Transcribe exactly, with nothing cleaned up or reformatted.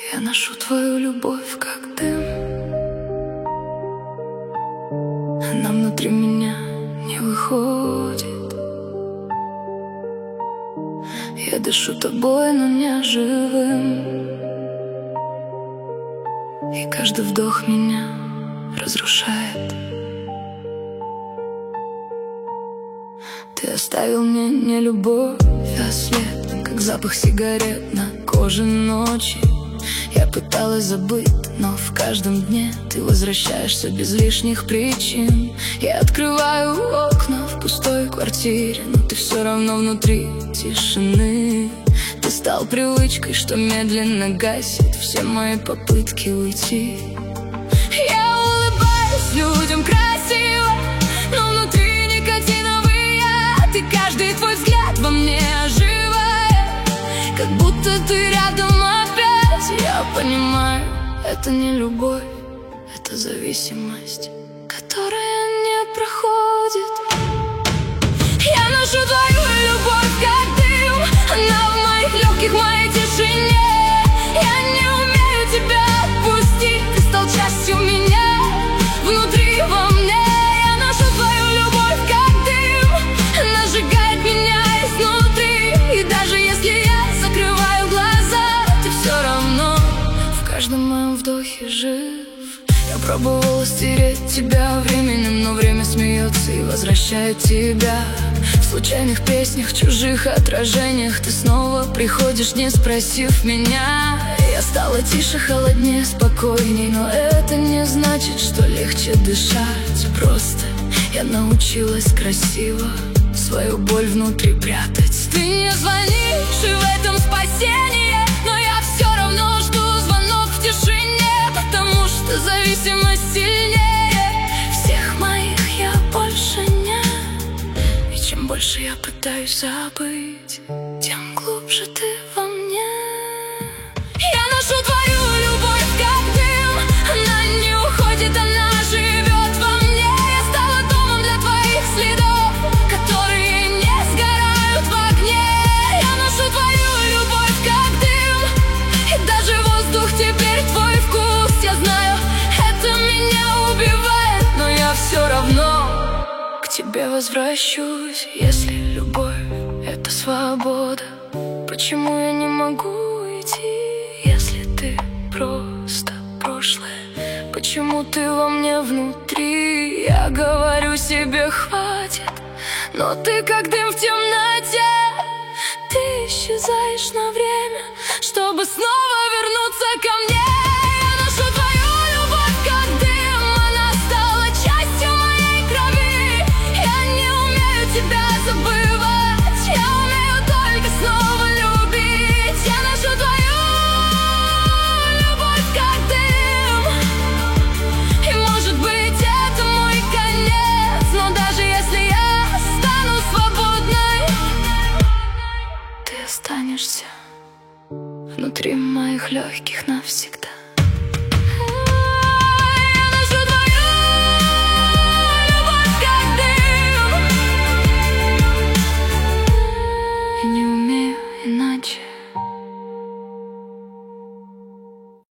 Я ношу твою любовь как дым. Она внутри меня не выходит. Я дышу тобой, но не живым. И каждый вдох меня разрушает. Ты оставил мне не любовь, а след, как запах сигарет на коже ночи. Я пыталась забыть, но в каждом дне ты возвращаешься без лишних причин. Я открываю окна в пустой квартире, но ты все равно внутри тишины. Ты стал привычкой, что медленно гасит все мои попытки уйти. Я улыбаюсь людям красиво, но внутри никотиновый яд. И каждый твой взгляд во мне оживает, как будто ты рядом опять. Я понимаю, это не любовь, это зависимость, которая не проходит. Я ношу твою любовь как дым. Она в моих легких, в моей тишине. Я не умею тебя отпустить. Ты стал частью меня, внутри во мне. Я ношу твою любовь как дым. Она сжигает меня изнутри. И даже если я закрываю глаза, ты все равно в каждом моем вдохе жив. Я пробовала стереть тебя временем, но время смеется и возвращает тебя. В случайных песнях, чужих отражениях ты снова приходишь, не спросив меня. Я стала тише, холоднее, спокойней, но это не значит, что легче дышать. Просто я научилась красиво свою боль внутри прятать. Ты не звонишь, и в этом спасение, но я все равно жду звонок в тишине, потому что зависимость сильнее всех моих. Я больше не. И чем больше я пытаюсь забыть, тем глубже ты во мне. Я ношу твою любовь как дым. Она не уходит, она живет во мне. Я стала домом для твоих следов, которые не сгорают в огне. Я ношу твою любовь как дым. И даже воздух теперь твой вкус. Я знаю, это меня убивает, но я все равно к тебе возвращусь. Если любовь — это свобода, почему я не могу уйти? Если ты просто прошлое, почему ты во мне внутри? Я говорю себе хватит, но ты как дым в темноте. Ты исчезаешь на время, чтобы снова вернуться ко мне. Я ношу твою любовь как дым. Она стала частью моей крови. Я не умею тебя забывать. Я умею только снова любить. Я ношу твою любовь как дым. И может быть это мой конец, но даже если я стану свободной, ты останешься внутри моих легких навсегда.